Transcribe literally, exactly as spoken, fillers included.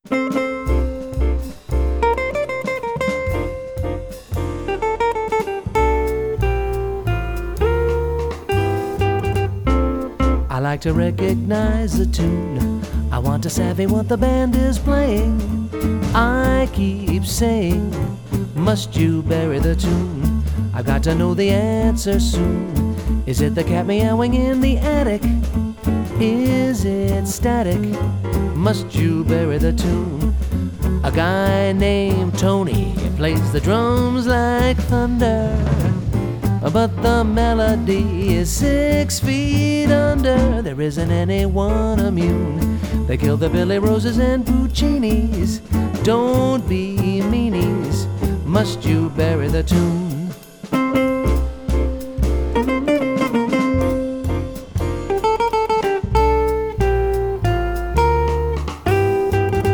I like to recognize the tune. I want to savvy what the band is playing. I keep saying, must you bury the tune? I've got to know the answer soon. Is it the cat meowing in the attic? Is it static? Must you bury the tune? A guy named Tony plays the drums like thunder, but the melody is six feet under. There isn't anyone immune. They killed the Billy Roses and Puccinis. Don't be meanies. Must you bury the tune?